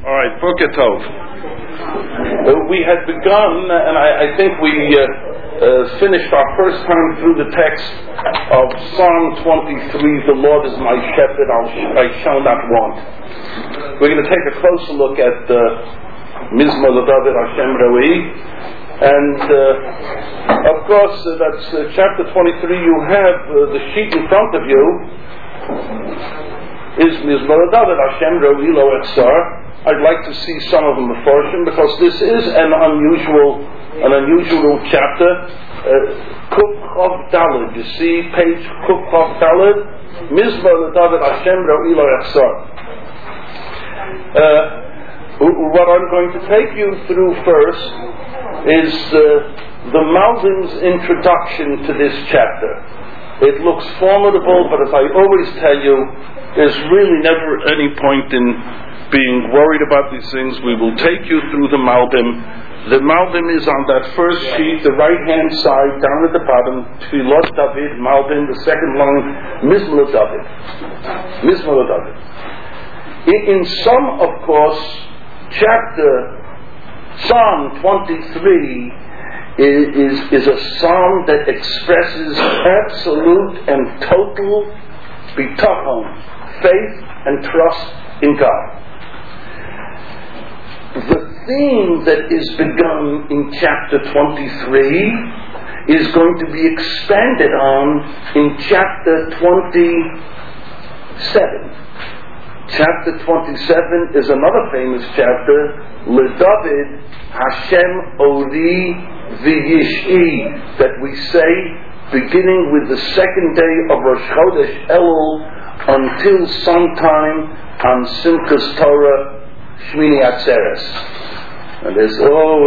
All right, Boker Tov. We had begun, and I think we finished our first time through the text of Psalm 23, the Lord is my shepherd, I shall not want. We're going to take a closer look at Mizmor LeDavid Hashem Roi, and of course that's chapter 23. You have the sheet in front of you is Mizmor LeDavid Hashem Roi Lo Echsar. I'd like to see some of them aforshim because this is an unusual chapter. Kuf Chav Daled. You see page Kuf Chav Daled. Mizmor LeDavid Hashem Roi Lo Echsar. What I'm going to take you through first is the Malbim's introduction to this chapter. It looks formidable, but as I always tell you, there's really never any point in being worried about these things. We will take you through the Malbim. The Malbim is on that first sheet, the right-hand side, down at the bottom, Tfilot David, Malbim, the second line, Mizmor LeDavid. Mizmor LeDavid. In some, of course, Psalm 23 is a psalm that expresses absolute and total bitachon, faith and trust in God. The theme that is begun in chapter 23 is going to be expanded on in chapter 27. Chapter 27 is another famous chapter, LeDavid Hashem Ori V'Yish'i, that we say beginning with the second day of Rosh Chodesh Elul until sometime on Simchas Torah Shmini Atzeres. And there's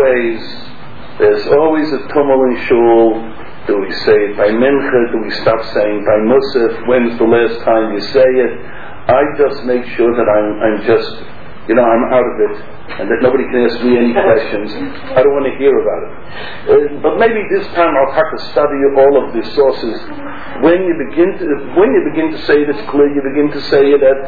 always a tumult in shul. Do we say it by Mincha? Do we stop saying by Musaf? When's the last time you say it? I just make sure that I'm just, I'm out of it, and that nobody can ask me any questions. I don't want to hear about it. But maybe this time I'll have to study all of the sources. When you begin to say it, it's clear. You begin to say it at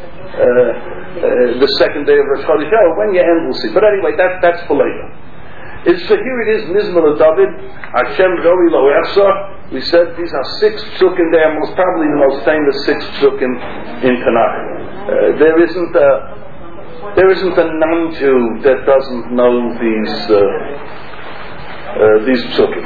the second day of Rosh Chodesh. When you end, we'll see. But anyway, that's for later. So here it is, Mizmor LeDavid, Hashem Roi Lo Echsar. We said these are 6 psukim. They are most probably the most famous 6 psukim in Tanakh. There isn't a non-Jew that doesn't know these psukim.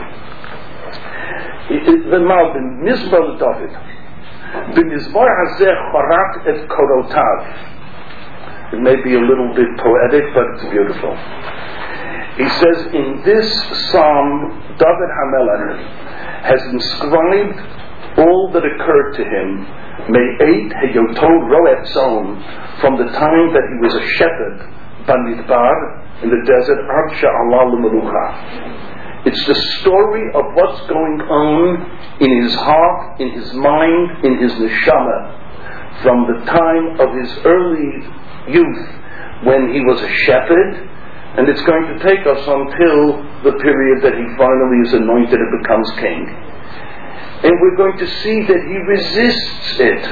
The Malbim, Mizmor LeDavid. B'mizmor hazeh charat et korotav. It may be a little bit poetic, but it's beautiful. He says, in this psalm, David HaMelech has inscribed all that occurred to him, Me'et Heyoto Roet Zon, from the time that he was a shepherd, Bamidbar, in the desert, Ad Sha'ala L'Melucha. It's the story of what's going on in his heart, in his mind, in his neshama, from the time of his early youth, when he was a shepherd, and it's going to take us until the period that he finally is anointed and becomes king. And we're going to see that he resists it.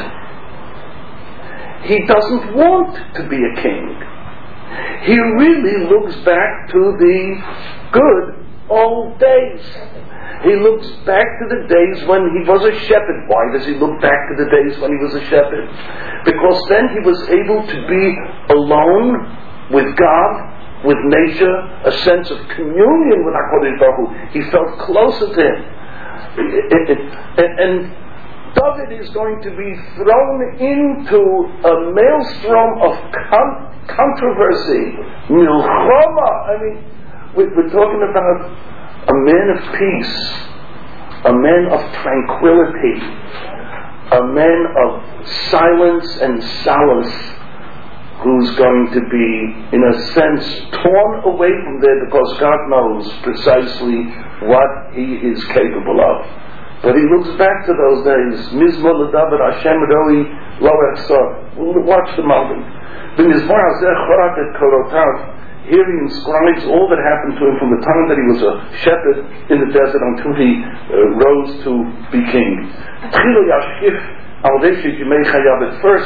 He doesn't want to be a king. He really looks back to the good old days. He looks back to the days when he was a shepherd. Why does he look back to the days when he was a shepherd? Because then he was able to be alone with God, with nature, a sense of communion with HaKadosh Baruch Hu. He felt closer to him. And David is going to be thrown into a maelstrom of controversy. Milchama. I mean, we're talking about a man of peace, a man of tranquility, a man of silence and solace, who's going to be, in a sense, torn away from there because God knows precisely what he is capable of. But he looks back to those days. Mizmor LeDavid Hashem Roi Lo Echsar. Watch the Malbim. B'mizmor hazeh charat et korotav. Here he inscribes all that happened to him from the time that he was a shepherd in the desert until he rose to be king. At first,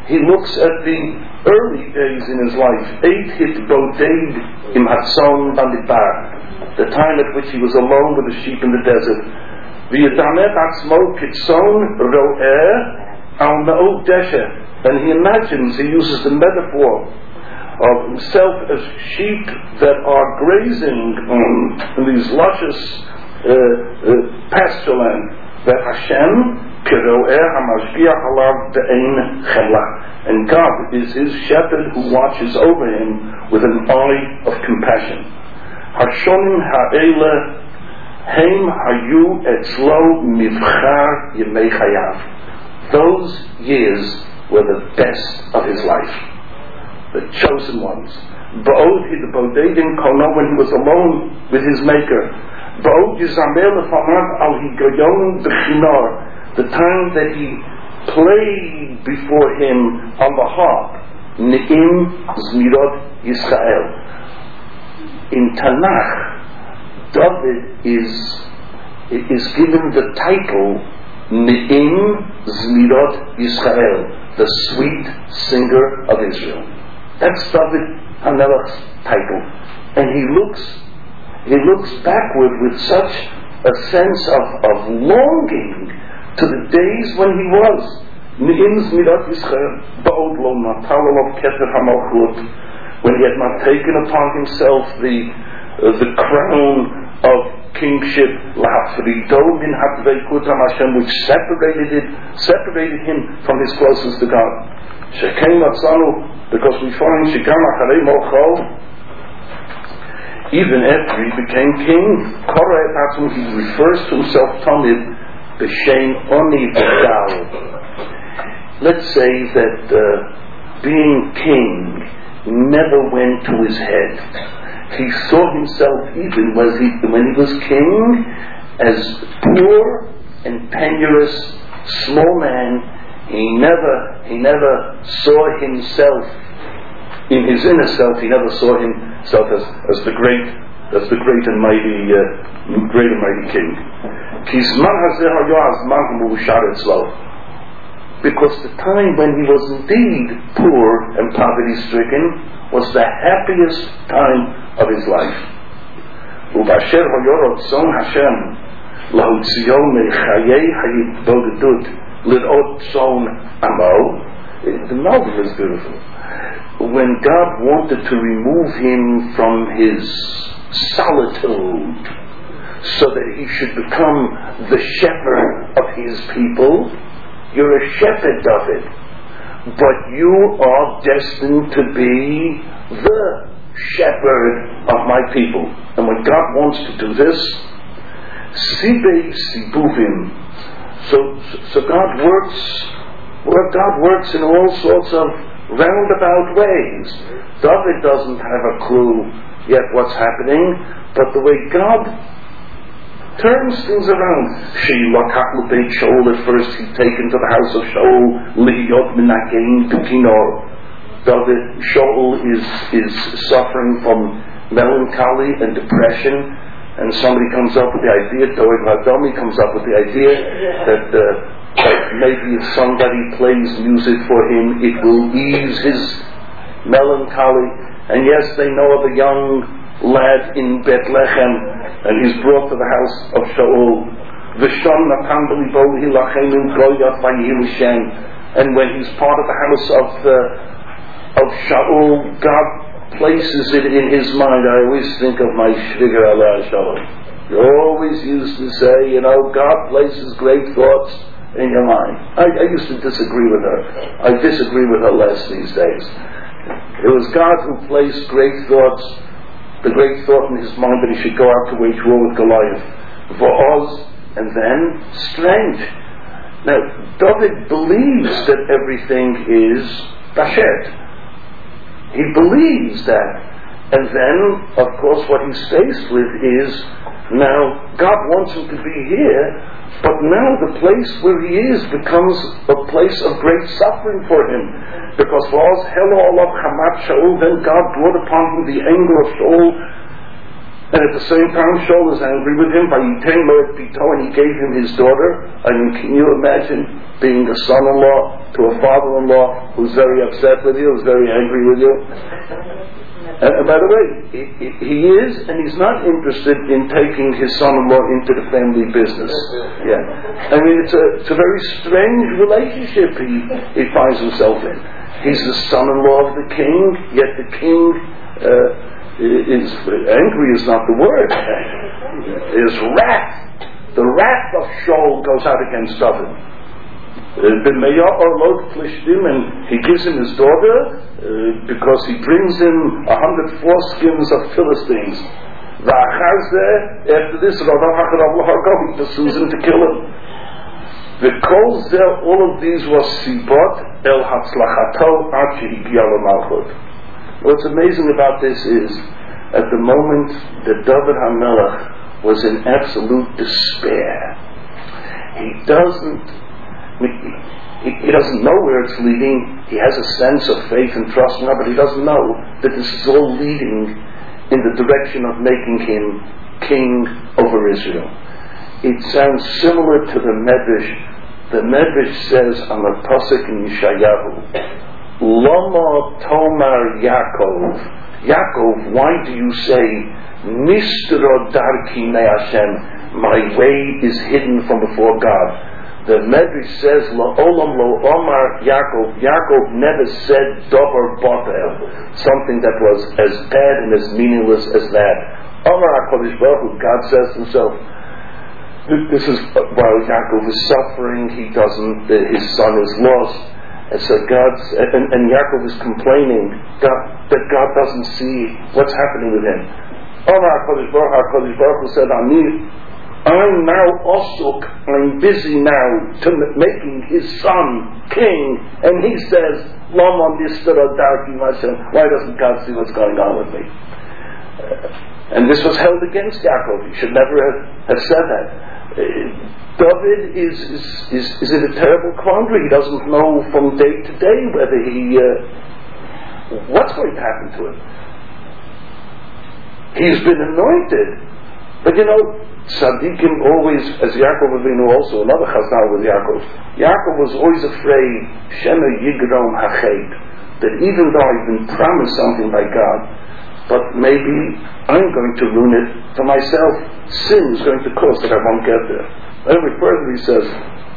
he looks at the early days in his life. Eight hit boded im Hatson Bandidbar, the time at which he was alone with the sheep in the desert. V'yadamet atzmo kitzon ro'eh al ma'od deshe. And he imagines, he uses the metaphor of himself as sheep that are grazing in these luscious pasture land. That Hashem kiro'eh hamashgiach alav de'ein chela. And God is his shepherd who watches over him with an eye of compassion. Hashonim ha'ele heim hayu etzlo mivchar yemei chayav. Those years were the best of his life, the chosen ones. Ba'od the bodedim kono, when he was alone with his Maker. Ba'od yizamel lefanav al higoyon b'chinor, the time that he played before him on the harp, Ne'im Zmirot Yisrael. In Tanakh, David is given the title Ne'im Zmirot Yisrael, the sweet singer of Israel. That's David HaMelech's title. And he looks backward with such a sense of longing to the days when he was Ne'im Zmirot Yisrael, Ba'od Lo Natal of Keter HaMalchut, when he had not taken upon himself the crown of kingship, La'afrido min Hatvei Kutam Hashem, which separated him from his closeness to God. Shekein Atzanu, because we find Shekam Acharei Mocho, even after he became king, Korah et Atzum, he refers to himself Tamid B'Shem Oni V'Gal. Let's say that being king never went to his head. He saw himself, even when he was king, as poor and penurious, small man. He never saw himself in his inner self. He never saw himself as the great and mighty king. Because the time when he was indeed poor and poverty-stricken was the happiest time of his life. Ubasher hoyorot son Hashem lahutzio mechayei hayitbodedut lidot son amo. The novel is beautiful. When God wanted to remove him from his solitude so that he should become the shepherd of his people, you're a shepherd, David, but you are destined to be the shepherd of my people. And when God wants to do this, Sibei Sibuvim, so God works in all sorts of roundabout ways. David doesn't have a clue yet what's happening, but the way God turns things around. Shaul, at first he's taken to the house of Shaul, Lihiyot Minakein Tukinor. David, Shaul is suffering from melancholy and depression, and somebody comes up with the idea, Doeg Vadomi comes up with the idea that maybe if somebody plays music for him, it will ease his melancholy. And yes, they know of a young lad in Bethlehem, and he's brought to the house of Shaul. And when he's part of the house of Shaul, God places it in his mind. I always think of my Shvigar Allah Shalom. You always used to say, God places great thoughts in your mind. I used to disagree with her. I disagree with her less these days. It was God who placed great thoughts, the great thought in his mind that he should go out to wage war with Goliath. Va'oz, and then strength. Now, David believes that everything is bashet. He believes that. And then, of course, what he's faced with is, now, God wants him to be here, but now the place where he is becomes a place of great suffering for him. Because then God brought upon him the anger of Shaul, And at the same time, Shaul is angry with him by Yitain Lo et Bito, and he gave him his daughter. I mean, can you imagine being a son-in-law to a father-in-law who's very upset with you, who's very angry with you? And by the way, he is, and he's not interested in taking his son-in-law into the family business. Yeah, I mean, it's a very strange relationship he finds himself in. He's the son-in-law of the king, yet the king is angry is not the word. Is wrath. The wrath of Shaul goes out against David. And he gives him his daughter because he brings him 100 foreskins of Philistines. After this, he pursues him to kill him. All of these was sibot el hatzlachato ad shehigia lemalchut. What's amazing about this is, at the moment that David HaMelech was in absolute despair, he doesn't know where it's leading. He has a sense of faith and trust in God, but he doesn't know that this is all leading in the direction of making him king over Israel. It sounds similar to the Medrash. The Medrash says on the pasuk in Yeshayahu, Lama Tomar Yaakov. Yaakov, why do you say, Nistro Darki Me Hashem, my way is hidden from before God? The Medrash says, La'olam Lo Omar Yaakov. Yaakov never said Dover Botel, something that was as bad and as meaningless as that. Omar HaKadosh Baruch Hu, God says himself, this is while Yaakov is suffering, his son is lost. And so and Yaakov is complaining that God doesn't see what's happening with him. HaKadosh Baruch Hu said, I'm now Osuk, I'm busy now to making his son king, and he says, why doesn't God see what's going on with me? And this was held against Yaakov. He should never have said that. David is in a terrible quandary. He doesn't know from day to day whether what's going to happen to him. He's been anointed, but Tzaddikim always, as Yaakov Avinu also, another chazal with Yaakov. Yaakov was always afraid, Shema Yigrom Hachet, that even though I've been promised something by God, but maybe I'm going to ruin it for myself. Sin is going to cause that I won't get there. Anyway, further he says,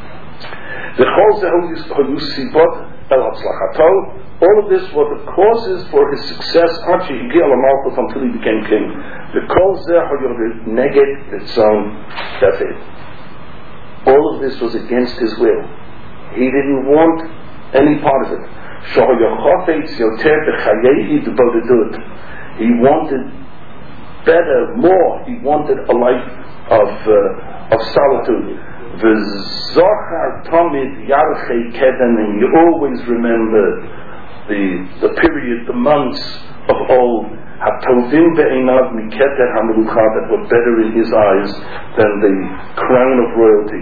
all of this were the causes for his success until he became king. That's it. All of this was against his will. He didn't want any part of it. He wanted better, more. He wanted a life of solitude. And you always remember the period, the months of old, that were better in his eyes than the crown of royalty.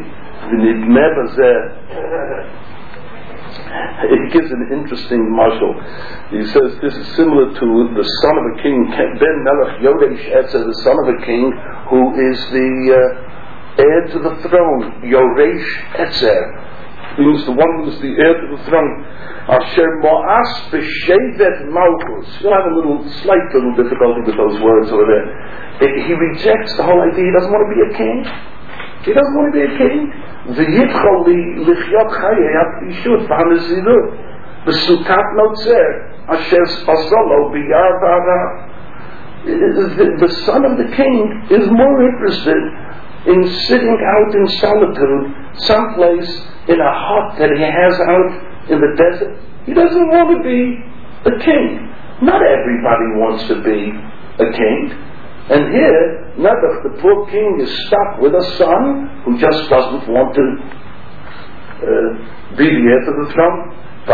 It gives an interesting mashal. He says this is similar to the son of a king, Ben Melech Yoresh Etzer, the son of a king who is the heir to the throne. Yoresh Etzer means the one who is the heir to the throne. Asher Mo'as B'Shevet Malchus. You'll have a slight difficulty with those words over there. He rejects the whole idea. He doesn't want to be a king. He doesn't want to be a king. V'yitchol lichyot chayei ha'pishut v'hanezirut v'sukat notzer asher asolo b'yar v'ara. The son of the king is more interested in sitting out in solitude someplace in a hut that he has out in the desert. He doesn't want to be a king. Not everybody wants to be a king. And here, Nebuch, the poor king, is stuck with a son who just doesn't want to be the heir to the throne.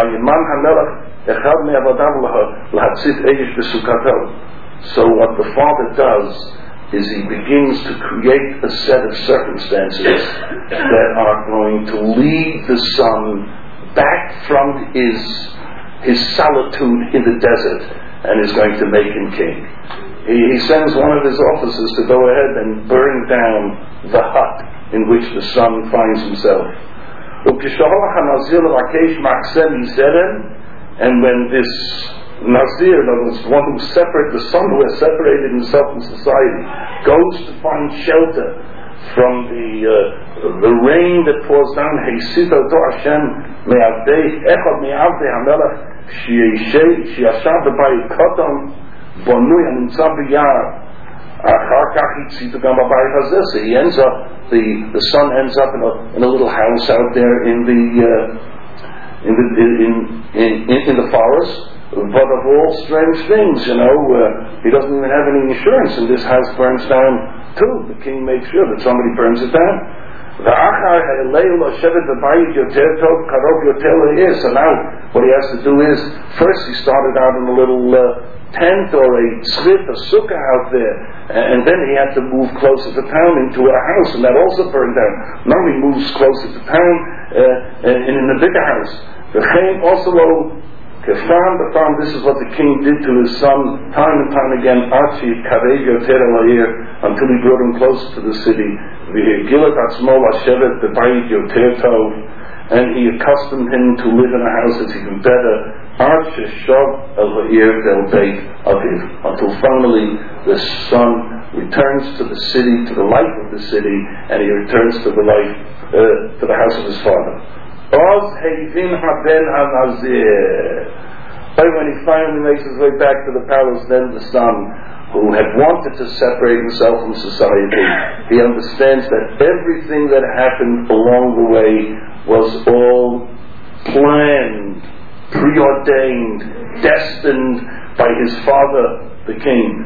So what the father does is he begins to create a set of circumstances that are going to lead the son back from his solitude in the desert and is going to make him king. he sends one of his officers to go ahead and burn down the hut in which the son finds himself. And when this Nazir, in other words, one who separated, the son who has separated himself from society, goes to find shelter from the rain that pours down, Heisita do Hashem me'avdei echad me'avdei hamelech sheyashav b'bayit kotam bonui hanimtza b'yar achar kach hitzita gam b'bayit hazeh. So he ends up, the son ends up in a little house out there in the forest. But of all strange things, he doesn't even have any insurance, and this house burns down too. The king makes sure that somebody burns it down. So now what he has to do is, first he started out in a little tent or a tzvit, a sukkah out there, and then he had to move closer to town into a house, and that also burned down. Now he moves closer to town in a bigger house. This is what the king did to his son time and time again, until he brought him close to the city. And he accustomed him to live in a house that's even better, until finally the son returns to the city, to the life of the city, and he returns to the life, to the house of his father. When he finally makes his way back to the palace, then the son, who had wanted to separate himself from society, he understands that everything that happened along the way was all planned, preordained, destined by his father, the king.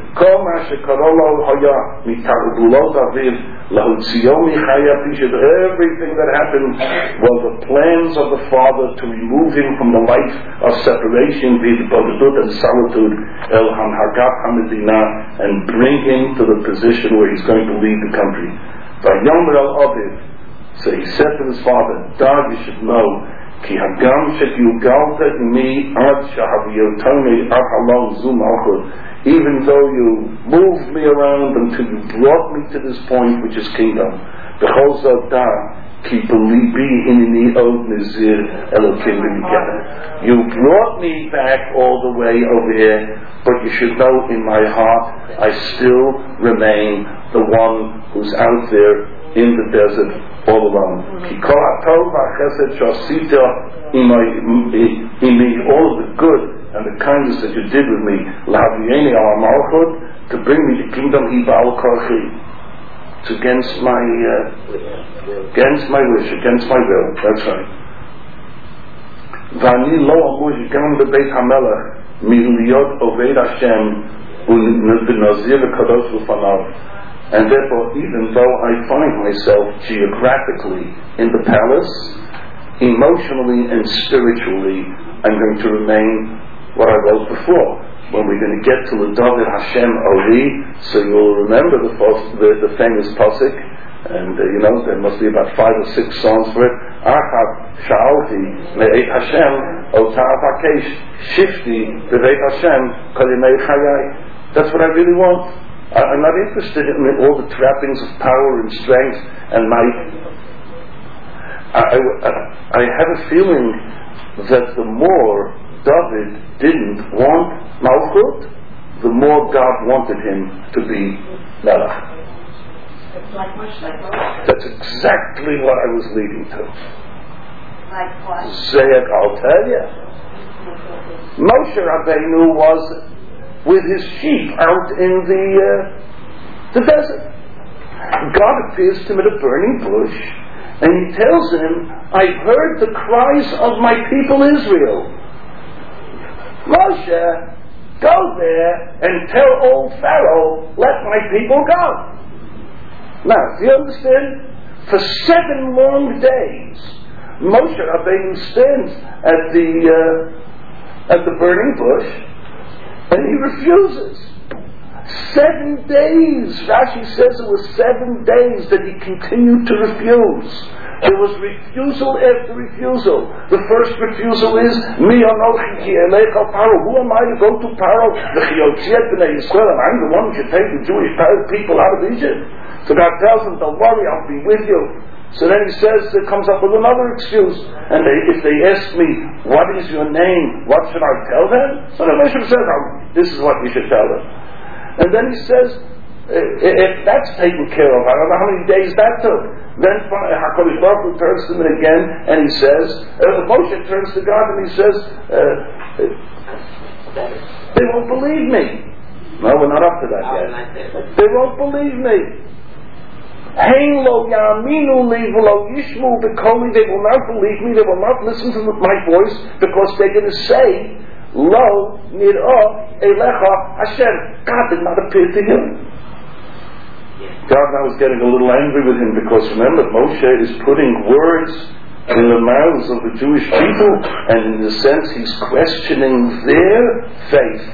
Everything that happened was the plans of the father to remove him from the life of separation and solitude and bring him to the position where he's going to lead the country. So he said to his father, Dad, you should know, even though you moved me around until you brought me to this point, which is kingdom, you brought me back all the way over here, but you should know in my heart I still remain the one who's out there in the desert all alone. All of the good and the kindness that you did with me, to bring me to kingdom, it's against my wish, against my will. That's right. And therefore, even though I find myself geographically in the palace, emotionally and spiritually, I'm going to remain what I was before. When we're going to get to the David Hashem Ori, so you'll remember the famous pasuk, and there must be about 5 or 6 songs for it. Achad sha'alti me'eit Hashem ota'avakesh shifti b'veit Hashem kol yemei chayai. That's what I really want. I'm not interested in all the trappings of power and strength and might. I have a feeling that the more David didn't want Malchut, the more God wanted him to be Melech. That's exactly what I was leading to. Like what? Zayek, I'll tell you. Moshe Rabbeinu was with his sheep out in the desert. God appears to him at a burning bush, and he tells him, I've heard the cries of my people Israel. Moshe, go there and tell old Pharaoh, let my people go. Now, do you understand? For 7 long days, Moshe Rabbeinu stands at the burning bush, and he refuses. 7 days. Rashi says it was 7 days that he continued to refuse. There was refusal after refusal. The first refusal is, Mi anochi ki elech al Paro. Who am I to go to Paro? V'chiyotziet b'nei Yisrael. And I'm the one who should take the Jewish people out of Egypt. So God tells them, don't worry, I'll be with you. So then he says, it comes up with another excuse. And if they ask me, what is your name? What should I tell them? So the Moshe says, this is what you should tell them. And then he says, if that's taken care of, I don't know how many days that took. Then HaKadosh Baruch Hu turns to him again, and he says, Moshe turns to God and he says, they won't believe me. No, we're not up to that yet. They won't believe me. Hein lo yaminu li v'lo yishmu b'koli. They will not believe me. They will not listen to my voice because they're going to say, Lo nir'ah elecha Hashem. God did not appear to him. God now is getting a little angry with him because remember, Moshe is putting words in the mouths of the Jewish people, and in a sense he's questioning their faith.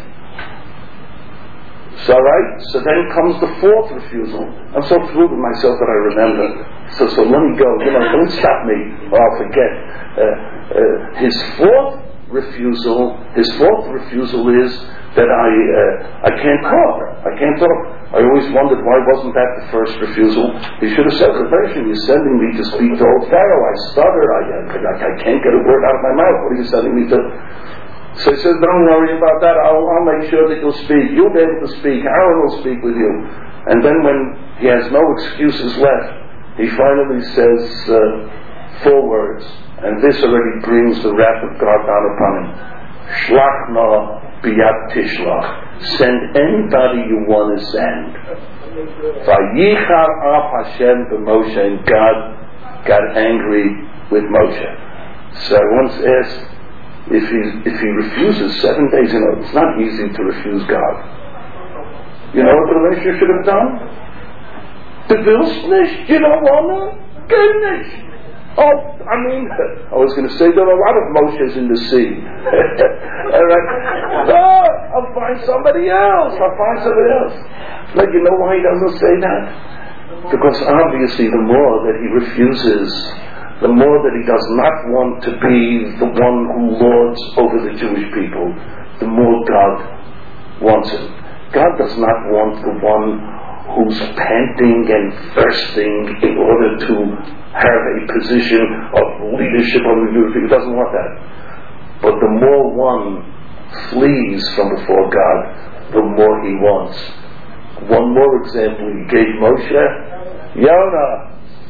So then comes the fourth refusal. I'm so through with myself that I remember. So let me go. Don't stop me or I'll forget. His fourth refusal is that I can't talk. I always wondered why wasn't that the first refusal. He should have said the version, you're sending me to speak to old Pharaoh. I stutter. I can't get a word out of my mouth. What are you sending me to? So he says, don't worry about that. I'll make sure that you'll speak. You'll be able to speak. Aaron will speak with you. And then when he has no excuses left, he finally says 4 words. And this already brings the wrath of God down upon him. Shlach na biyat tishlach. Send anybody you want to send. Vayichar af Hashem b'Moshe. And God got angry with Moshe. So I once asked, if he refuses 7 days, it's not easy to refuse God. You know what the relationship should have done? Du willst nicht, you don't want to? Geh nicht. I was going to say there are a lot of Moshes in the sea. I'll find somebody else. But you know why he doesn't say that? Because obviously the more that he refuses, the more that he does not want to be the one who lords over the Jewish people, the more God wants him. God does not want the one who's panting and thirsting in order to have a position of leadership over the Jewish people. He doesn't want that. But the more one flees from before God, the more he wants. One more example he gave Moshe. Yonah,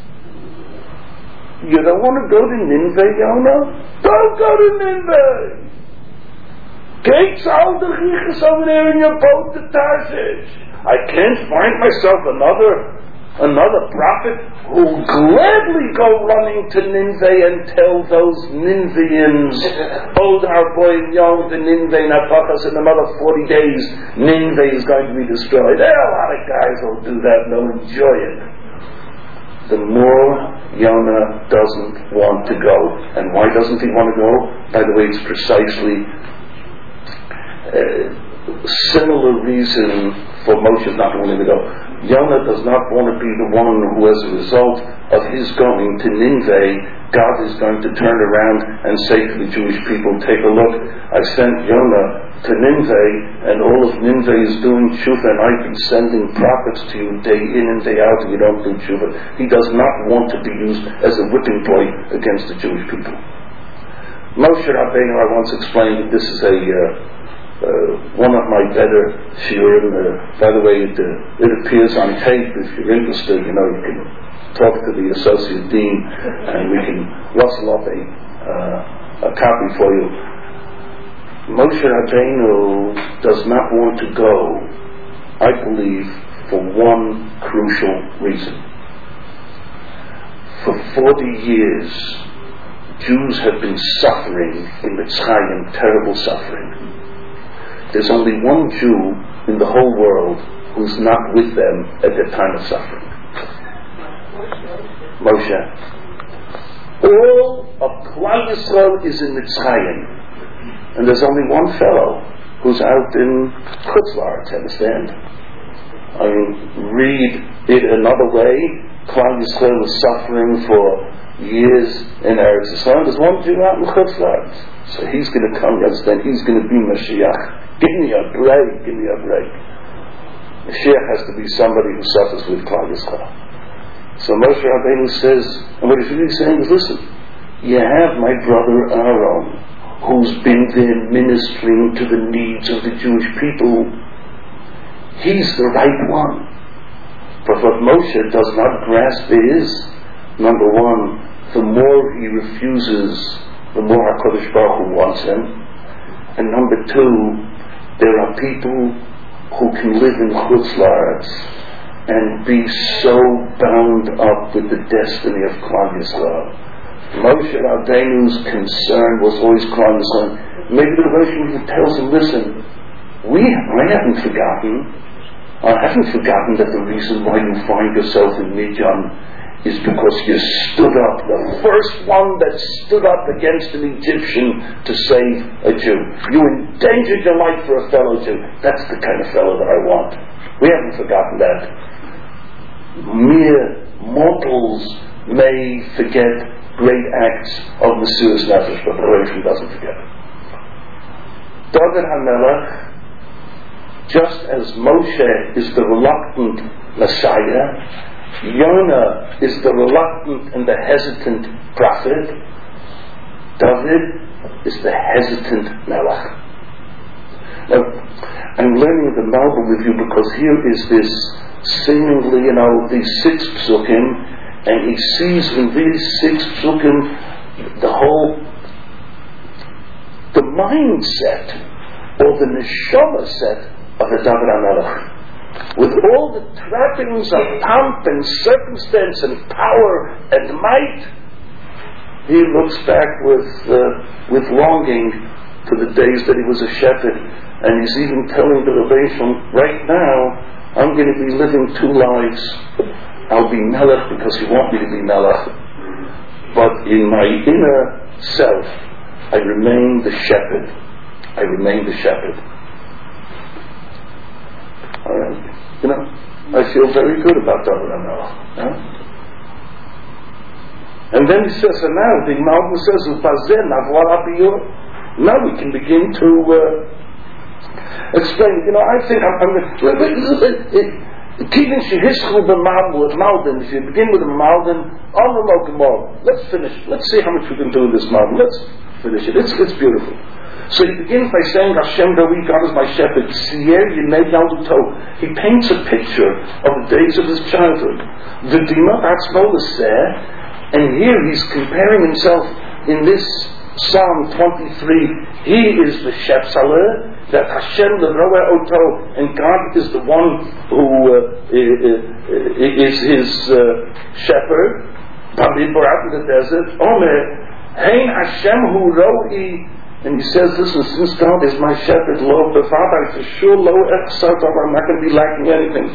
you don't want to go to Nineveh, Yonah? Don't go to Nineveh! Gates all the chichas over there in your boat to Tarshish. I can't find myself another prophet who will gladly go running to Nineveh and tell those Ninevians, Old Harboy, Yom, the Nineveh, Napachas, in another 40 days, Nineveh is going to be destroyed. There are a lot of guys who will do that and they'll enjoy it. The more Yonah doesn't want to go. And why doesn't he want to go? By the way, it's precisely similar reason for Moshe not wanting to go. Yonah does not want to be the one who, as a result of his going to Nineveh, God is going to turn around and say to the Jewish people, take a look, I sent Yonah to Nineveh, and all of Nineveh is doing tshuva, and I've been sending prophets to you day in and day out, and you don't do tshuva. He does not want to be used as a whipping boy against the Jewish people. Moshe Rabbeinu, I once explained that this is one of my better shiurim. By the way, it appears on tape. If you're interested, you can talk to the associate dean, and we can rustle up a copy for you. Moshe Rabbeinu does not want to go, I believe, for one crucial reason. For 40 years, Jews have been suffering in Mitzrayim, terrible suffering. There's only one Jew in the whole world who's not with them at their time of suffering. Moshe. All of Klal Yisrael is in Mitzrayim. And there's only one fellow who's out in Chutz La'aretz, understand? Read it another way. Klal Yisrael was suffering for years in Eretz Yisrael. There's one Jew out in Chutz La'aretz. So he's going to come, you understand? He's going to be Mashiach. Give me a break, give me a break. Mashiach has to be somebody who suffers with Klal Yisrael. So Moshe Rabbeinu says, and what he's really saying is, listen, you have my brother Aaron, who's been there ministering to the needs of the Jewish people. He's the right one. But what Moshe does not grasp is, number one, the more he refuses, the more HaKadosh Baruch Hu wants him. And number two, there are people who can live in Chutz La'aretz and be so bound up with the destiny of Klal Yisrael. Moshe Rabbeinu's concern was always Klal Yisrael. Maybe the Rosh tells him, listen, I haven't forgotten that the reason why you find yourself in Midian is because you stood up, the first one that stood up against an Egyptian to save a Jew. You endangered your life for a fellow Jew. That's the kind of fellow that I want. We haven't forgotten that. Mere mortals may forget great acts of Mesiras Nefesh, but the Rebbe doesn't forget it. David HaMelech, just as Moshe is the reluctant Messiah, Yonah is the reluctant and the hesitant prophet, David is the hesitant Melech. Now, I'm learning the Malbim with you because here is this seemingly, these 6 psukim, and he sees in these 6 psukim the mindset or the neshama set of the David HaMelech. With all the trappings of pomp and circumstance and power and might, he looks back with longing to the days that he was a shepherd, and he's even telling the Rebbeinu, right now I'm going to be living 2 lives. I'll be Melech because you want me to be Melech, but in my inner self I remain the shepherd. I remain the shepherd. Alright. I feel very good about David HaMelech. And then he says, and now the Malbim says, now we can begin to explain. I think if you begin with a Malbim, let's finish. Let's see how much we can do in this Malbim. Let's finish it. It's beautiful. So he begins by saying, Hashem Dawid, God is my shepherd. He paints a picture of the days of his childhood. And here he's comparing himself in this Psalm 23. He is the Shepsaler, that Hashem Leroe Oto, and God is the one who is his shepherd. Out in the desert. Omer, Hein Hashem Hu Roi. And he says, listen, since God is my shepherd, lo b'vaday, for sure, lo echsad, I'm not going to be lacking anything.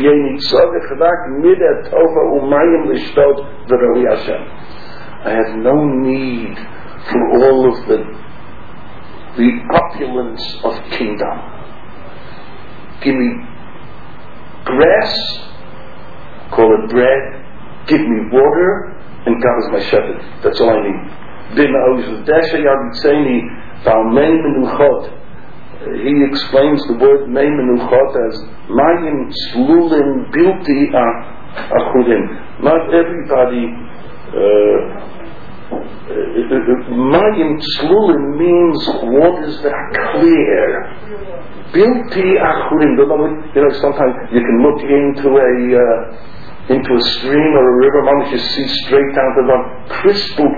I have no need for all of the opulence of kingdom. Give me grass, call it bread, give me water, and God is my shepherd. That's all I need. He explains the word Mei Menuchot as Mayim Tzlulim Bilti Achudim. Not everybody. Mayim Tzlulim means waters that are clear. Bilti Achudim. Sometimes you can look into a stream or a river, and you see straight down to the crystal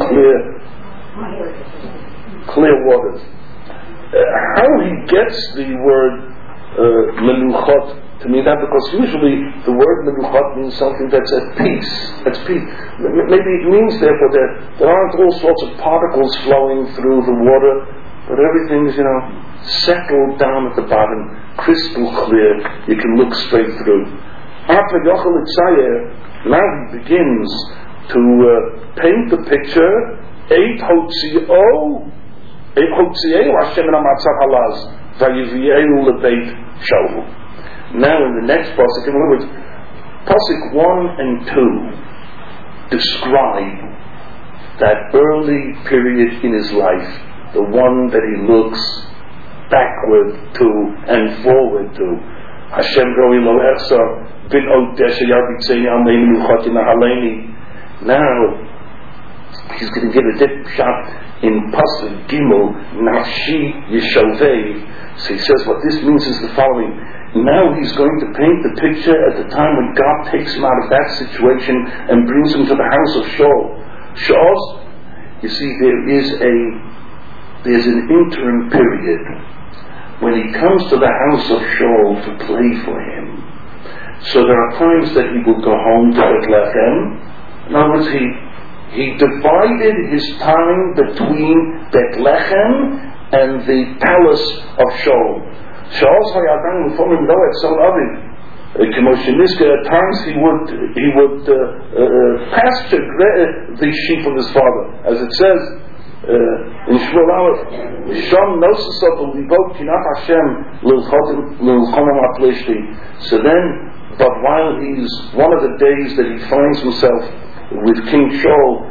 clear waters. How he gets the word menuchot to mean that, because usually the word menuchot means something that's at peace. That's peace. Maybe it means therefore that there aren't all sorts of particles flowing through the water, but everything's settled down at the bottom, crystal clear. You can look straight through. After Yochel Itzayer, now he begins to paint the picture. Eit Hotzi'o Hashem Amatzat Halaz Vayivi'eu Lebeit Shaul. Now in the next pasuk, in other words, pasuk 1 and 2 describe that early period in his life, the one that he looks backward to and forward to. Hashem roi lo echsa bin odesha yarbitzeni almeinu chotina haleni. Now he's going to give a dip shot in Pasuk Gimel Nafshi Yeshovei. So he says what this means is the following. Now he's going to paint the picture at the time when God takes him out of that situation and brings him to the house of Shaul. Shaul, you see, there's an interim period when he comes to the house of Shaul to play for him. So there are times that he will go home to Bethlehem. In other words, he divided his time between Bethlehem and the palace of Shaul. Shaul's hayadang u'fomim lo'et sol aviv. At times he would pasture the sheep of his father, as it says in Shmuel Aleph. Sham nosasot ulivot kinat Hashem lilchomam atlishti. So then, but while he's one of the days that he finds himself with King Shaul,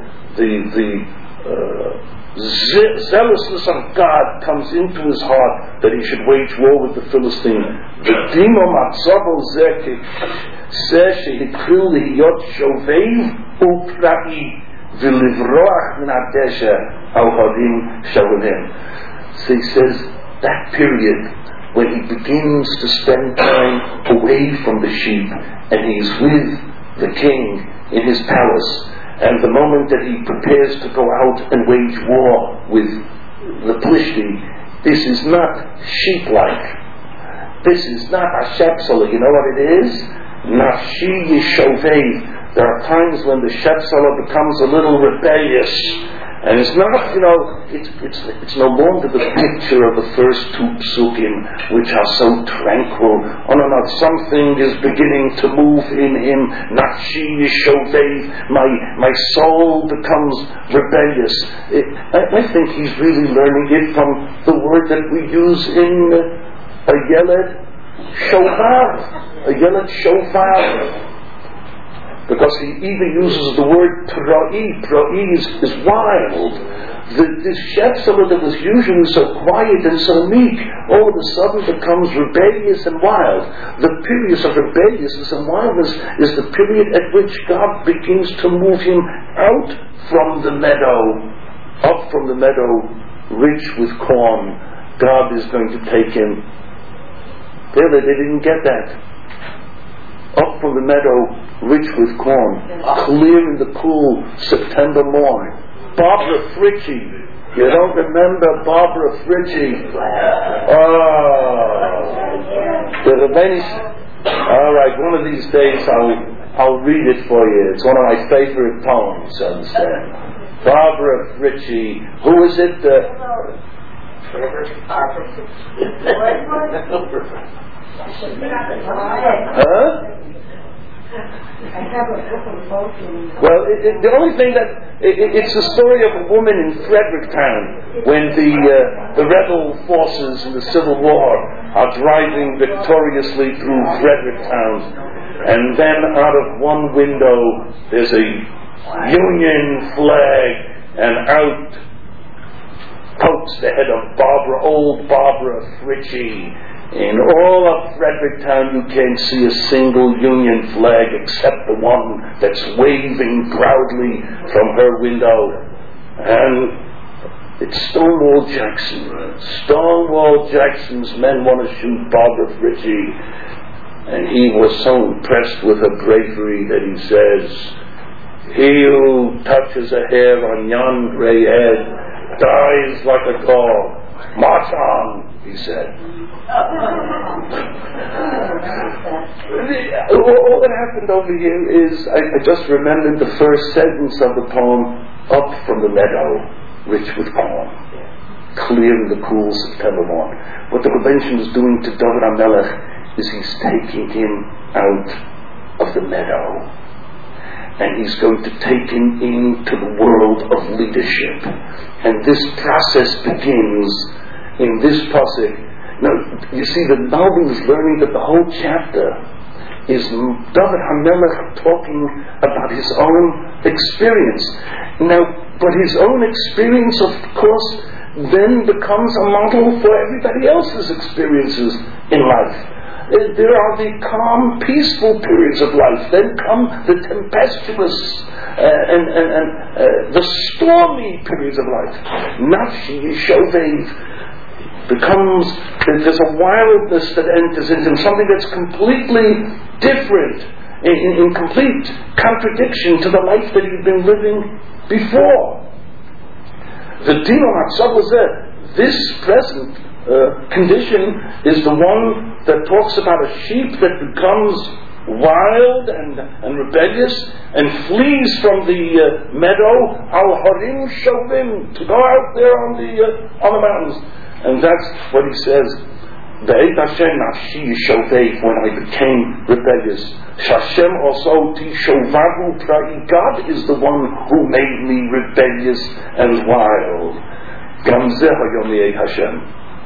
the zealousness of God comes into his heart that he should wage war with the Philistine. V'dimo matzovo zeh shehitchil lihiyot shovev u'pra'i v'livroach min hadesha al hadim shalomim. So he says that period when he begins to spend time away from the sheep and he's with the king in his palace, and the moment that he prepares to go out and wage war with the Plishti, this is not sheep-like. This is not a shepsala. You know what it is? Nafshi Yeshovei. There are times when the shepsala becomes a little rebellious. And it's not, it's no longer the picture of the first two psukim, which are so tranquil. Oh no, something is beginning to move in him. Nafshi Yeshovei, my soul becomes rebellious. I think he's really learning it from the word that we use in a yeled shofar. Because he even uses the word pra'i. Pra'i is wild. This shepsala that was usually so quiet and so meek, all of a sudden becomes rebellious and wild. The period of rebelliousness and wildness is the period at which God begins to move him out from the meadow, up from the meadow rich with corn. God is going to take him. There, they didn't get that. Up from the meadow rich with corn, clear in the cool September morn. Barbara Fritchie. You don't remember Barbara Fritchie? Oh, the Rebbeinu. All right, one of these days I'll read it for you. It's one of my favorite poems. Understand? Barbara Fritchie. Who is it? Huh? Well, the only thing that it's the story of a woman in Fredericktown when the rebel forces in the Civil War are driving victoriously through Fredericktown, and then out of one window there's a Union flag, and out pokes the head of old Barbara Fritchie. In all of Fredericktown you can't see a single Union flag except the one that's waving proudly from her window. And it's Stonewall Jackson. Stonewall Jackson's men want to shoot Barbara Fritchie. And he was so impressed with her bravery that he says, "He who touches a hair on yon grey head dies like a dog. March on," he said. All that happened over here is I just remembered the first sentence of the poem, "Up from the meadow, rich with corn, clear in the cool September morn." What the Rebbeinu is doing to David HaMelech is he's taking him out of the meadow, and he's going to take him into the world of leadership. And this process begins in this pasuk. Now, you see, the Malbim is learning that the whole chapter is David HaMelech talking about his own experience. Now, But his own experience, of course, then becomes a model for everybody else's experiences in life. There are the calm, peaceful periods of life. Then come the tempestuous and the stormy periods of life. Nafshi Yishovev becomes, there's a wildness that enters into him, something that's completely different, in complete contradiction to the life that he'd been living before. The Dino Hatzav was there. This present condition is the one that talks about a sheep that becomes wild and rebellious and flees from the meadow, al harim shovim, to go out there on the mountains. And that's what he says. Be'et Hashem nafshi yishovei, when I became rebellious. Shashem also tishovahu pra'i, God is the one who made me rebellious and wild. Gamzeh hayom Hashem.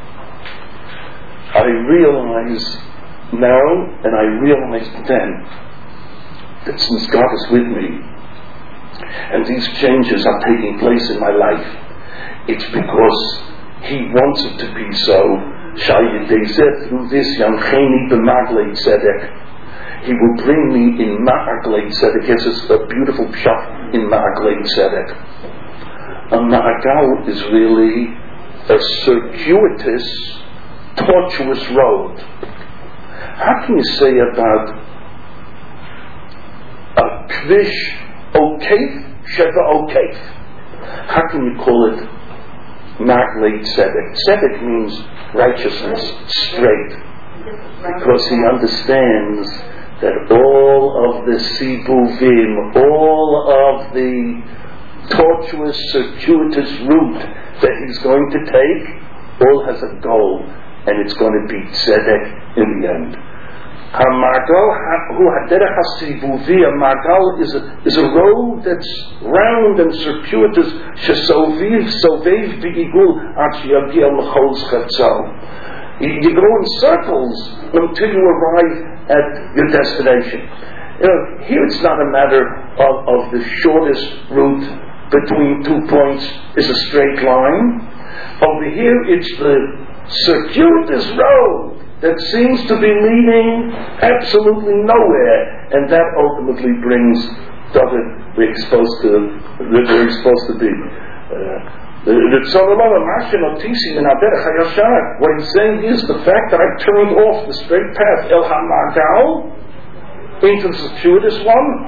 I realize now, and I realized then, that since God is with me, and these changes are taking place in my life, it's because He wants it to be so. Through this, Yamcheni b'maglei tzedek, He will bring me in ma'aglei tzedek. Yes, it's a beautiful pshat in ma'aglei tzedek. A ma'agal is really a circuitous, tortuous road. How can you say about a kvish okef sheva okef? How can you call it Maglei Tzedek? Tzedek means righteousness, straight, because he understands that all of the sibuvim, all of the tortuous, circuitous route that he's going to take, all has a goal, and it's going to be tzedek in the end. Magal is a road that's round and circuitous. You go in circles until you arrive at your destination. Here it's not a matter of the shortest route between 2 points is a straight line. Over here it's the circuitous road that seems to be leading absolutely nowhere, and that ultimately brings David where he's supposed to be. What he's saying is the fact that I turned off the straight path, El HaMagal, into the circuitous one,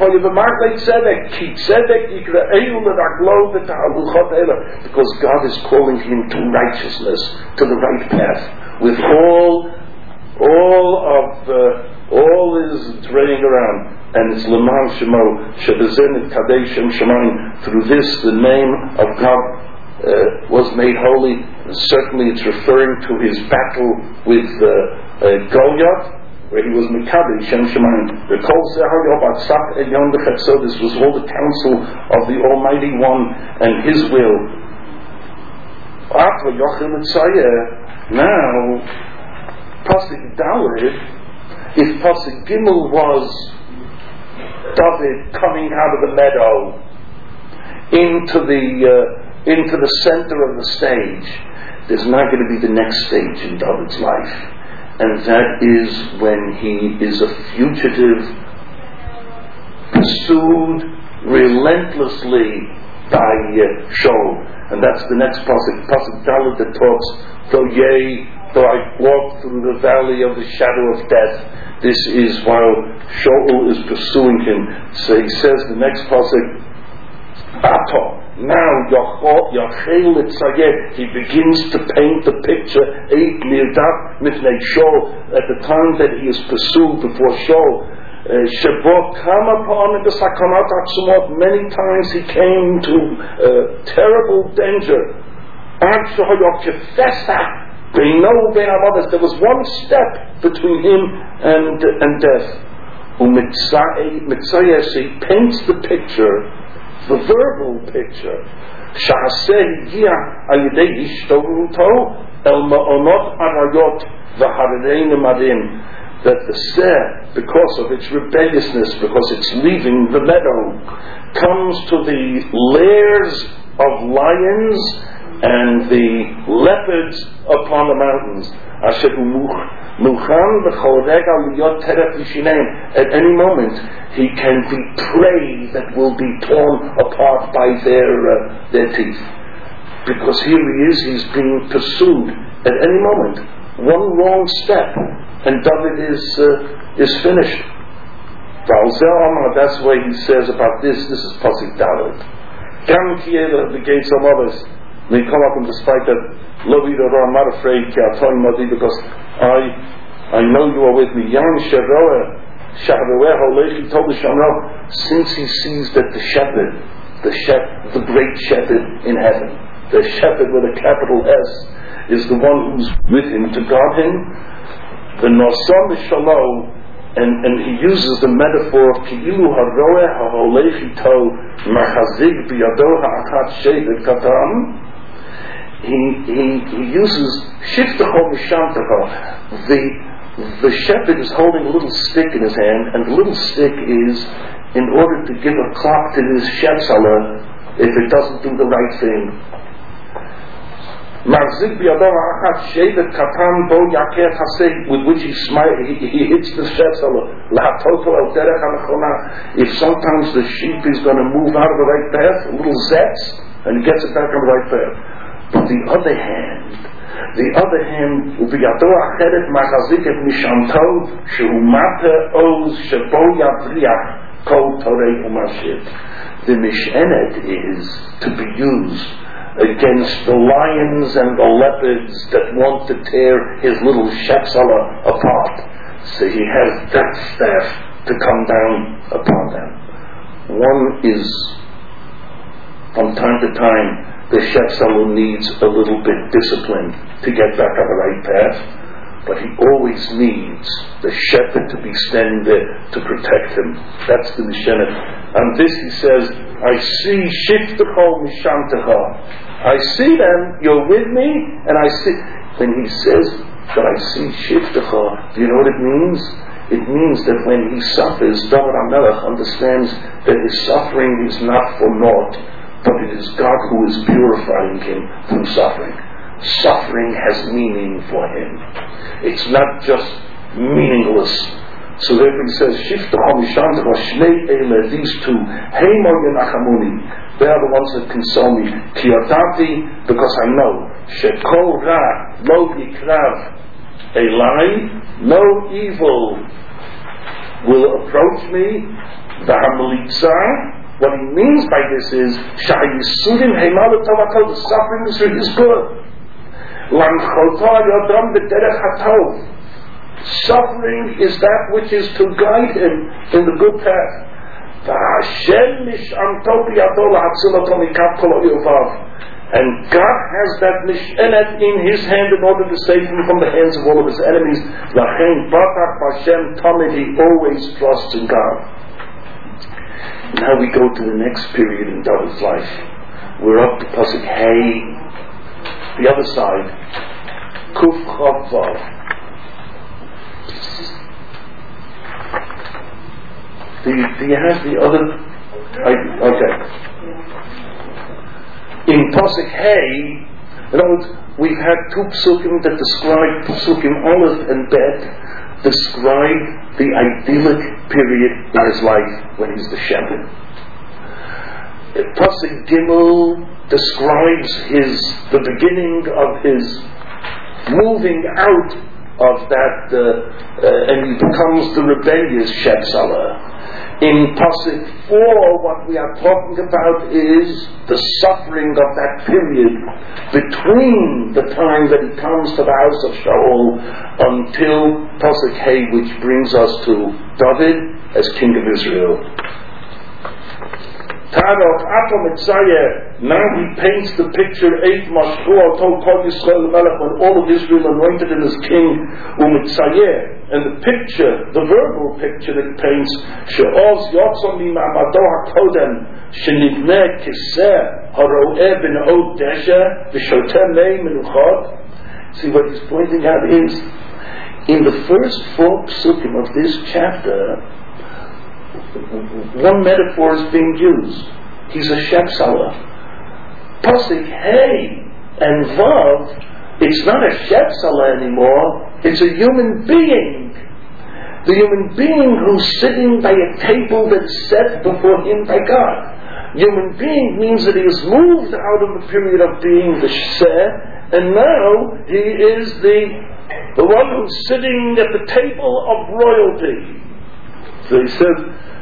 because God is calling him to righteousness, to the right path, with all is draining around, and it's Leman Shemo Shebezen Kadeshem Shemaim. Through this, the name of God was made holy. Certainly, it's referring to his battle with Goliath, where he was Mekadesh Shem Shemaim. The Kol Zehar Yobat Sak Elyon B'Chetzo. This was all the counsel of the Almighty One and His will. After Yochel Tzayeh, now. Pasuk Dalet, if Pasuk Gimel was David coming out of the meadow into the center of the stage, there's now going to be the next stage in David's life, and that is when he is a fugitive, pursued relentlessly by Shaul, and that's the next Pasuk Dalet that talks, though I walk through the valley of the shadow of death. This is while Shaul is pursuing him. So he says the next pasuk, Ato. Now Yachel Etzayeh, he begins to paint the picture. Eit Mirdat Mifnei Shaul, at the time that he is pursued before Shaul. Shebo come upon the Sakanat Atzumot. Many times he came to terrible danger. There was one step between him and death. He paints the picture, the verbal picture. That the seh, because of its rebelliousness, because it's leaving the meadow, comes to the lairs of lions and the leopards upon the mountains. At any moment he can be prey that will be torn apart by their teeth. Because here he is, he's being pursued at any moment. One wrong step and David is finished. That's why he says about this is Pasuk Dalet. The gates of others may come up, and despite that, I'm not afraid, because I know you are with me. Since he sees that the shepherd, the great shepherd in heaven, the shepherd with a capital S, is the one who's with him to guard him, the Nosam Shalom, and he uses the metaphor of Ki'ilu Haroeh HaHolech Ito Machazig B'Yado Ha'achat Shevet Katam. He uses Shiftecho Mishantecho. The shepherd is holding a little stick in his hand, and the little stick is in order to give a clock to his shetzala if it doesn't do the right thing. With which he hits the shetzala. If sometimes the sheep is going to move out of the right path, a little zetz, and he gets it back on the right path. But the other hand, the mishenet is to be used against the lions and the leopards that want to tear his little shetzala apart. So he has that staff to come down upon them. One is, from time to time, the shetzala needs a little bit discipline to get back on the right path, but he always needs the shepherd to be standing there to protect him. That's the mishenet. And this he says, I see Shiftecho Mishantecha. I see them, you're with me, and I see. When he says that I see Shiftecha, do you know what it means? It means that when he suffers, David HaMelech understands that his suffering is not for naught, but it is God who is purifying him through suffering. Suffering has meaning for him. It's not just meaningless. So therefore he says, Shiftecha Mishantecha, Shnei Eile, these two, Heimo Yenachamuni, they are the ones that console me. Kiyadati, because I know. Shekol Ra, Lo Yikrav, Elai, no evil will approach me. V'hamlitza, what he means by this is, Sha'yisurim Heimalu Tavato, the suffering is for his good. Lanchota Yodam B'derech HaTov, suffering is that which is to guide him in the good path. And God has that mishenet in his hand in order to save him from the hands of all of his enemies. He always trusts in God. Now we go to the next period in David's life. We're up to Pasuk Hey, the other side, Kuf Chav Vav. Do you have the other? Okay. In Pasuk Hey, in other words, we've had two psukim that describe psukim Aleph and Bet, describe the idyllic period in his life when he's the shepherd. Pasuk Gimel describes the beginning of his moving out of that, and he becomes the rebellious shetzala. In Pasuk 4, what we are talking about is the suffering of that period between the time that he comes to the house of Shaul until Pasuk Hey, which brings us to David as king of Israel. Now he paints the picture when all of Israel anointed him as king, and the picture, the verbal picture that he paints, see what he's pointing out is, in the first 4 psukim of this chapter, one metaphor is being used. He's a shetzala. Pasuk Hey and Vav, it's not a Shepsala anymore, it's a human being. The human being who's sitting by a table that's set before him by God. Human being means that he has moved out of the period of being the Sheh, and now he is the one who's sitting at the table of royalty. So he said,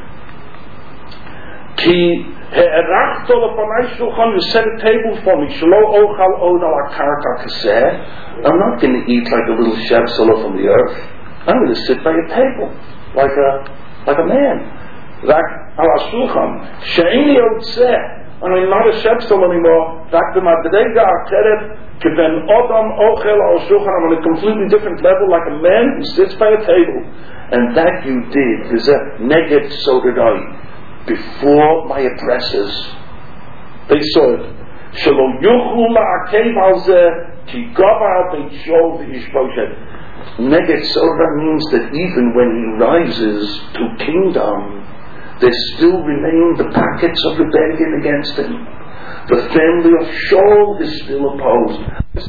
Ki he'erachto lefanai shulchan, you set a table for me, shelo ochal od al karka kaseh. I'm not going to eat like a little shepsala from the earth. I'm going to sit by a table, like a man. Rak al shulchan, she'eni otzeh. And I'm not a shepsal anymore. Rak b'madrega acheret, kiven odam ochel al shulchan. I'm on a completely different level, like a man who sits by a table. And that you did. There's a neged, so did I. Before my oppressors, they saw it. Shelo yuchlu la'akev al zeh, ki gava beit shol v'ishboshet. Neged Soda means that even when he rises to kingdom, there still remain the packets of rebellion against him. The family of Shaul is still opposed.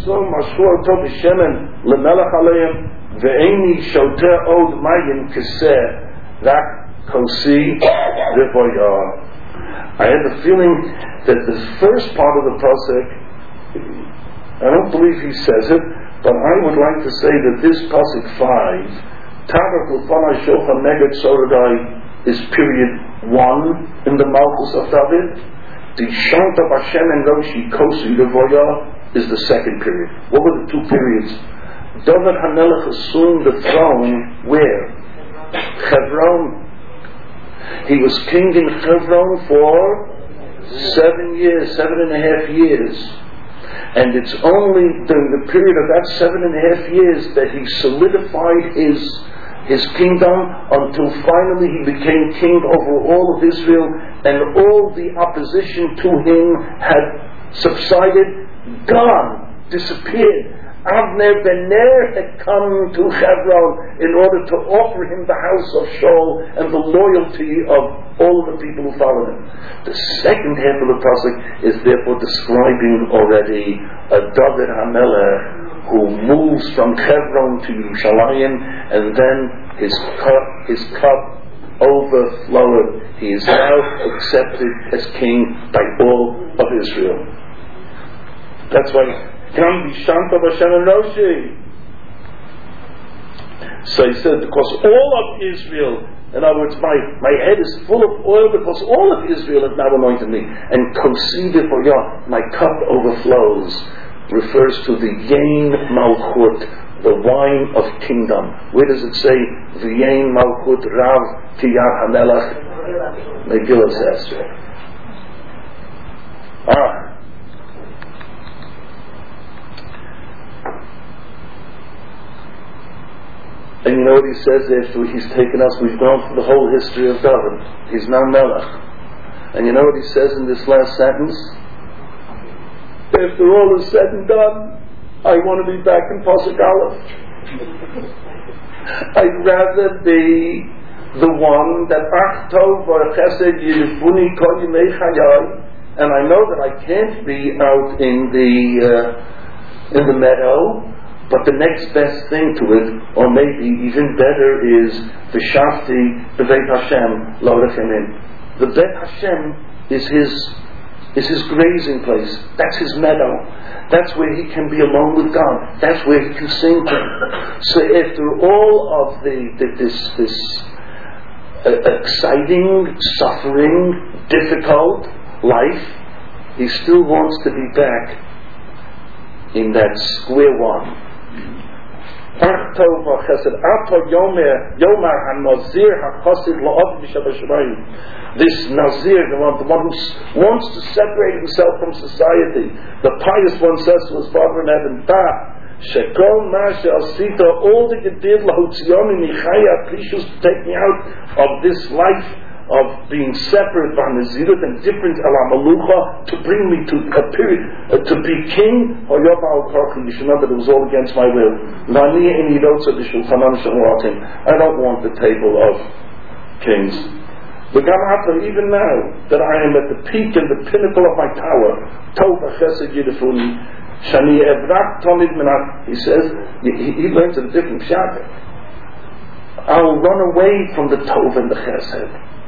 I had the feeling that the first part of the pasuk, I don't believe he says it, but I would like to say that this pasuk 5, Tarak L'fanai Shulchan Neged Soradai, is period 1 in the Malchus of David. The Shant of Hashem and Roshi Kosi Revoya is the second period. What were the two periods? David HaMelech assumed the throne where? Hebron. He was king in Hebron for 7 years, 7.5 years. And it's only during the period of that 7.5 years that he solidified his kingdom until finally he became king over all of Israel, and all the opposition to him had subsided, gone, disappeared. Avner ben Ner had come to Hebron in order to offer him the house of Shaul and the loyalty of all of the people who followed him. The second half of the pasuk is therefore describing already a David HaMelech who moves from Hebron to Yerushalayim, and then his cup overflowed. He is now accepted as king by all of Israel. That's why Kam Bishanta Hashem and Roshi. So he said, because all of Israel, in other words, my head is full of oil because all of Israel has now anointed me. And Kosi Devoyah, my cup overflows, refers to the Yain Malchut, the wine of kingdom. Where does it say, the Yain Malchut Rav Tiyar HaMelech? Megillah says. And you know what he says after he's taken us? We've gone through the whole history of David. He's now Melech. And you know what he says in this last sentence? After all is said and done, I want to be back in Pasuk Aleph. I'd rather be the one that Achtov or Chesed Yirifuni Kol Yimei Chayai, and I know that I can't be out in the meadow. But the next best thing to it, or maybe even better, is V'shafti B'Beit Hashem Lo Rechenim. The Beit Hashem is his grazing place. That's his meadow. That's where he can be alone with God. That's where he can sing to him. So after all of this exciting, suffering, difficult life, he still wants to be back in that square one. This Nazir, the one who wants to separate himself from society. The pious one says to his father in heaven, all that you did, please just take me out of this life of being separate from Nazirut and different Alamalucha, to bring me to a period to be king. You should know that it was all against my will. I don't want the table of kings. Even now, that I am at the peak and the pinnacle of my tower, Tov Chesed Yidefuni, Shani Evrak Tomid Menach, he says, he learns a different pshat. I'll run away from the Tov and the Chesed.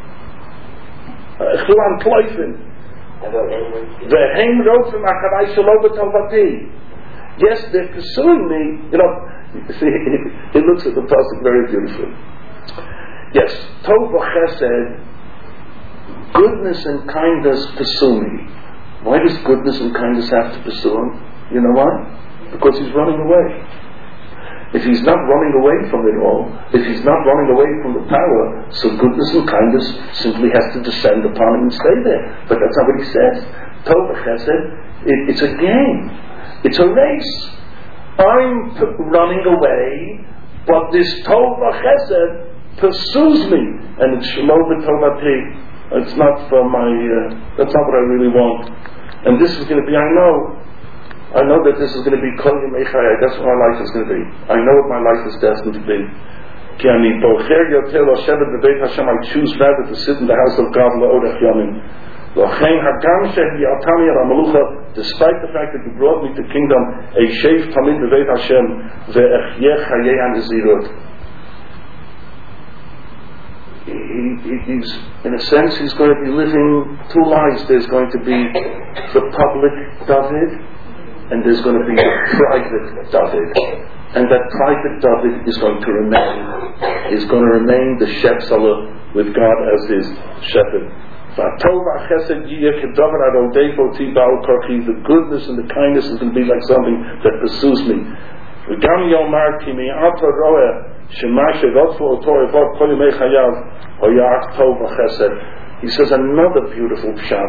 Chlan Kloifin. Ve'hem Rofim Acharai Shalom Tovati. Yes, they're pursuing me. You know, see, he looks at the pasuk very beautifully. Yes, Tov Chesed, goodness and kindness pursue me. Why does goodness and kindness have to pursue him? You know why? Because he's running away. If he's not running away from it all, if he's not running away from the power, so goodness and kindness simply has to descend upon him and stay there. But that's not what he says. Tov Chesed, it's a game. It's a race. I'm running away, but this Tov Chesed pursues me, and it's Shalom Tovati. It's not for my. That's not what I really want. And this is going to be. I know that this is going to be Kol Yemei Chayai. That's what my life is going to be. I know what my life is destined to be. Ki ani bocher yoter l'shevet b'beit Hashem. I choose rather to sit in the house of God la'odech yomim. L'chein hagam shehi atani al ha'melucha. Despite the fact that you brought me to kingdom, eishev tamid b'beit Hashem ve'echyeh chayei hanezirut. He's, in a sense, he's going to be living two lives. There's going to be the public David, and there's going to be the private David. And that private David is going to remain the Shetzallah with God as his shepherd. The goodness and the kindness is going to be like something that pursues me. He says another beautiful pshat.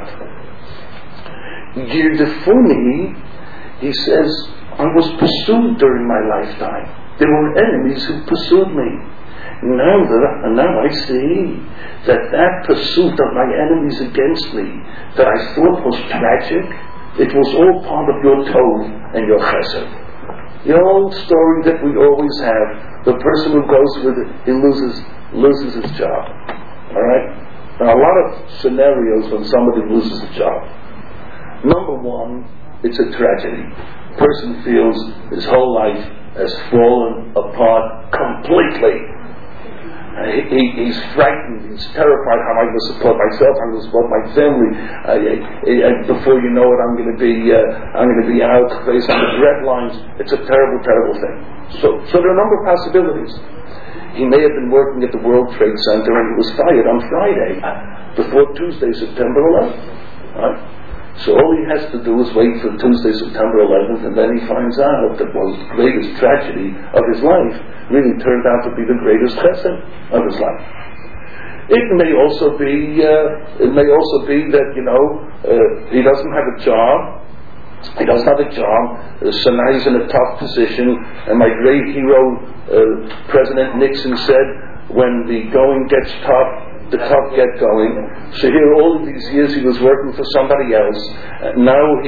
Yirdefuni, he says, I was pursued during my lifetime. There were enemies who pursued me. Now I see that pursuit of my enemies against me, that I thought was tragic, it was all part of your Tov and your Chesed. The old story that we always have. The person who goes with it, he loses his job. Alright? Now a lot of scenarios when somebody loses a job. Number one, it's a tragedy. The person feels his whole life has fallen apart completely. He's frightened, he's terrified. How am I going to support myself? I'm going to support my family. Before you know it, I'm going to be out facing the breadlines. It's a terrible, terrible thing. So there are a number of possibilities. He may have been working at the World Trade Center and he was fired on Friday before Tuesday, September 11th. Right? So all he has to do is wait for Tuesday, September 11th, and then he finds out that the greatest tragedy of his life really turned out to be the greatest chesed of his life. It may also be that he doesn't have a job. He doesn't have a job. So now he's in a tough position. And my great hero, President Nixon, said, "When the going gets tough, the tough get going." So here, all of these years, he was working for somebody else. Now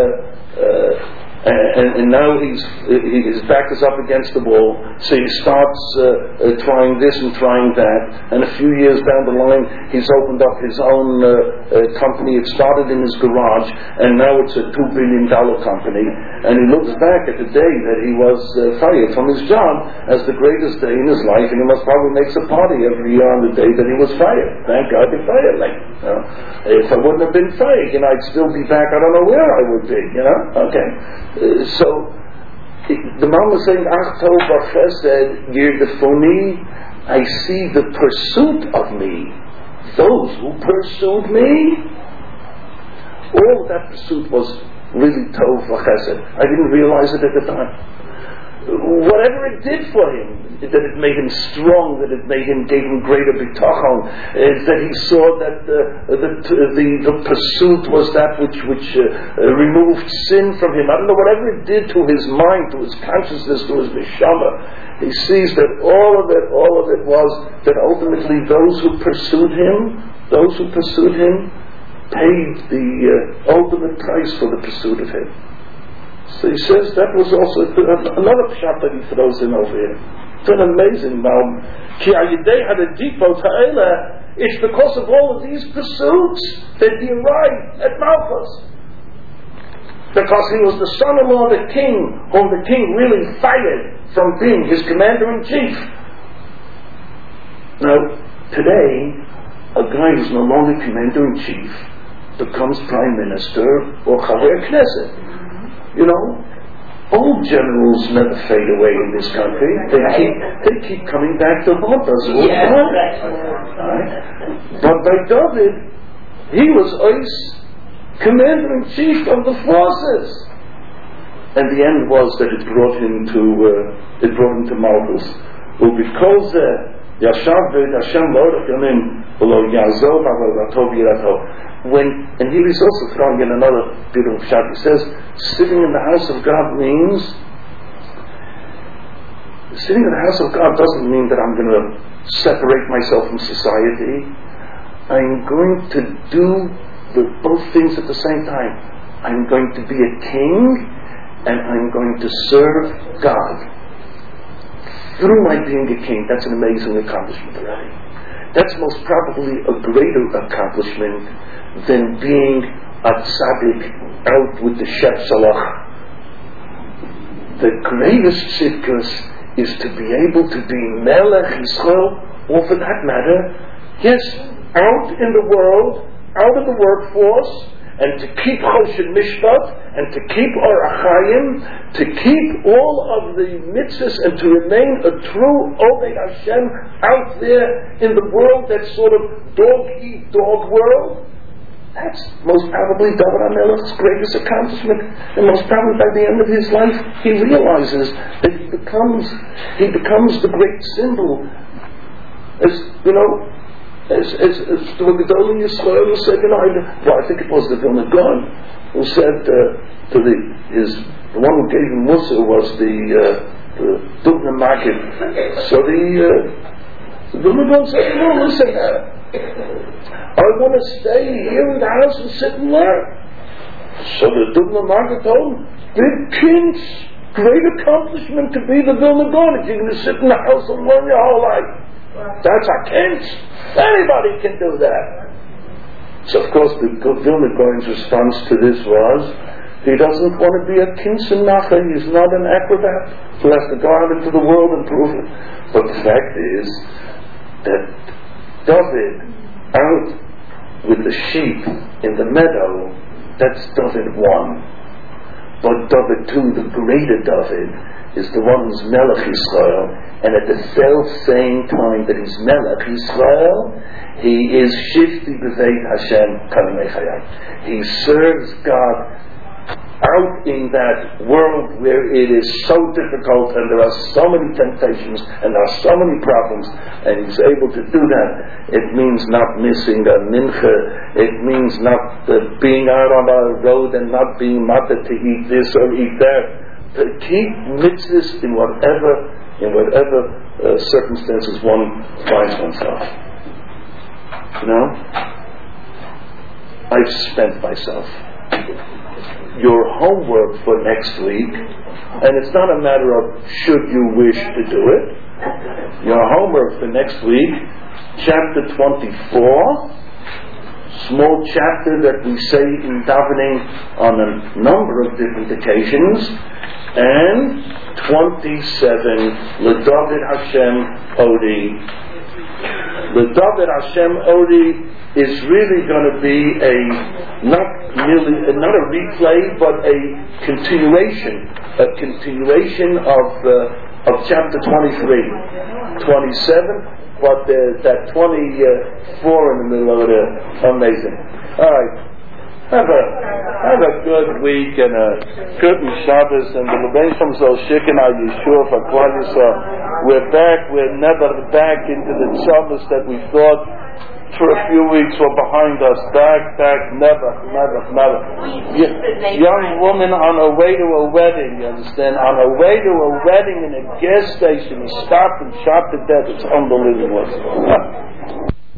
now his back is up against the wall. So he starts trying this and trying that. And a few years down the line, he's opened up his own company. It started in his garage, and now it's a $2 billion company. And he looks back at the day that he was fired from his job as the greatest day in his life, and he must probably makes a party every year on the day that he was fired. Thank God they fired me. If I wouldn't have been fired, I'd still be back. I don't know where I would be. Okay. So the Mom was saying, Ach Tov Chesed Yirdefuni, I see the pursuit of me. Those who pursued me. All that pursuit was really Tov Chesed. I didn't realize it at the time. Whatever it did for him, that it made him strong, that it gave him greater bitachon, that he saw that the pursuit was that which removed sin from him. I don't know, whatever it did to his mind, to his consciousness, to his neshama, he sees that all of it was that ultimately those who pursued him paid the ultimate price for the pursuit of him. So he says that was also another pshat that he throws in over here. It's an amazing now. It's because of all of these pursuits that he arrived at Malchus. Because he was the son-in-law of the king, whom the king really fired from being his commander-in-chief. Now, today, a guy who's no longer commander-in-chief becomes prime minister or Chaver Knesset. You know, old generals never fade away in this country. They keep coming back to haunt us all the time. Right? But by David, he was commander-in-chief of the forces. And the end was that it brought him to Malchus. Because Yashav Hashem below Yazov and he was also throwing in another beautiful shot. He says, sitting in the house of God means, sitting in the house of God doesn't mean that I'm going to separate myself from society. I'm going to do both things at the same time. I'm going to be a king and I'm going to serve God. Through my being a king, that's an amazing accomplishment already. That's most probably a greater accomplishment than being a tzaddik out with the Shep Salach. The greatest tzidkus is to be able to be Melech Yisrael, or for that matter, yes, out in the world, out of the workforce, and to keep Choshen Mishpat, and to keep Orachayim, to keep all of the mitzvahs, and to remain a true Oved Hashem out there in the world, that sort of dog-eat-dog world. That's most probably David HaMelech's greatest accomplishment, and most probably by the end of his life, he realizes that he becomes the great symbol, as you know, as the Gedolei Yisrael said, I think it was the Vilna Gaon who said the one who gave him Musa was the Dubna Maggid. So the Vilna Gaon said, no, listen, I want to stay here in the house and sit and learn. So the Dubna Maggid told him, big kinch, great accomplishment to be the Vilna Gaon if you're going to sit in the house and learn your whole life. That's a kinch. Anybody can do that. So of course the Vilna Gaon's response to this was, he doesn't want to be a kinch and nacha, he's not an acrobat who has to go out into the world and prove it. But the fact is that David out with the sheep in the meadow, that's David 1. But David 2, the greater David, is the one who's Melech Yisrael, and at the same time that he's Melech Yisrael, he is Shifti B'Veit Hashem Kalimei Chayai. He serves God out in that world where it is so difficult and there are so many temptations and there are so many problems, and he's able to do that. It means not missing a mincha. It means not being out on a road and not being matter to eat this or eat that. To keep mitzvahs in whatever circumstances one finds oneself. You know, I've spent myself. Your homework for next week, and it's not a matter of should you wish to do it. Your homework for next week, chapter 24, small chapter that we say in davening on a number of different occasions, and 27, LeDavid Hashem Odi. LeDavid Hashem Odi is really going to be not a replay, but a continuation of chapter 23, 27, but that 24 in the middle of it, amazing. All right. Have a good week and a good Shabbos, and the Lebein Shem Zal Shikin Al Yeshua for Klal Yisrael. We're never back into the Shabbos that we thought for a few weeks were behind us. Back, never. Young woman on her way to a wedding, you understand? On her way to a wedding in a gas station, he stopped and shot to death. It's unbelievable.